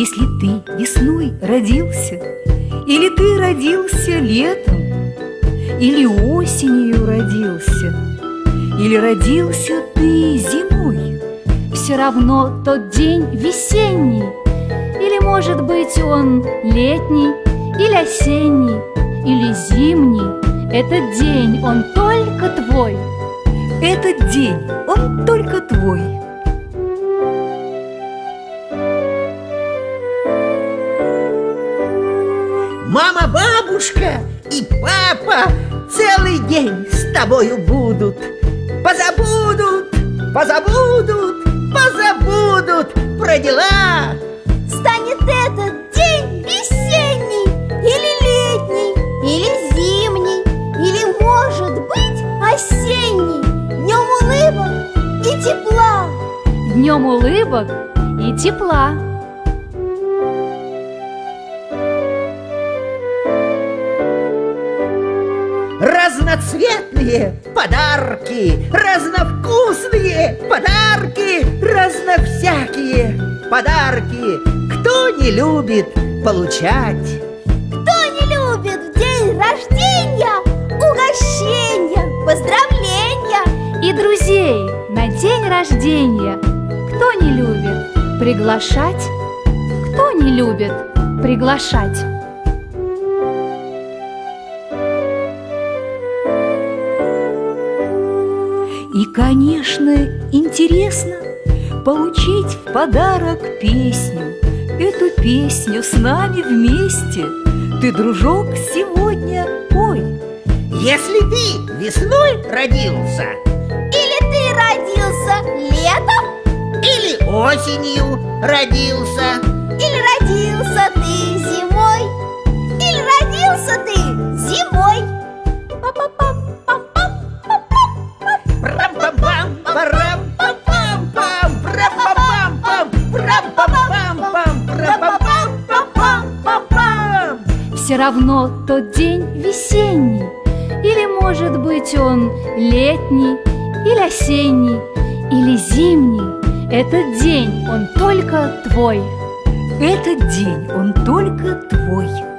Если ты весной родился, или ты родился летом, или осенью родился, или родился ты зимой, все равно тот день весенний. Или, может быть, он летний, или осенний, или зимний. Этот день, он только твой. Этот день, он только твой. Мама, бабушка и папа целый день с тобою будут. Позабудут, позабудут, позабудут про дела. Станет этот день весенний, или летний, или зимний, или, может быть, осенний. Днем улыбок и тепла. Днем улыбок и тепла. Разноцветные подарки, разновкусные подарки, разновсякие подарки. Кто не любит получать? Кто не любит в день рождения угощения, поздравления И друзей на день рождения. Кто не любит приглашать? Кто не любит приглашать? И, конечно, интересно получить в подарок песню. Эту песню с нами вместе ты, дружок, сегодня пой. Если ты весной родился, или ты родился летом, или осенью родился, или родился ты зимой, или родился ты зимой. Прам-пам-пам, парам-пам-пам-пам, прам-пам-пам-пам, прам-пам-пам-пам, прам-пам-пам-пам-пам. Все равно тот день весенний. Или, может быть, он летний, или осенний, или зимний. Этот день, он только твой. Этот день, он только твой.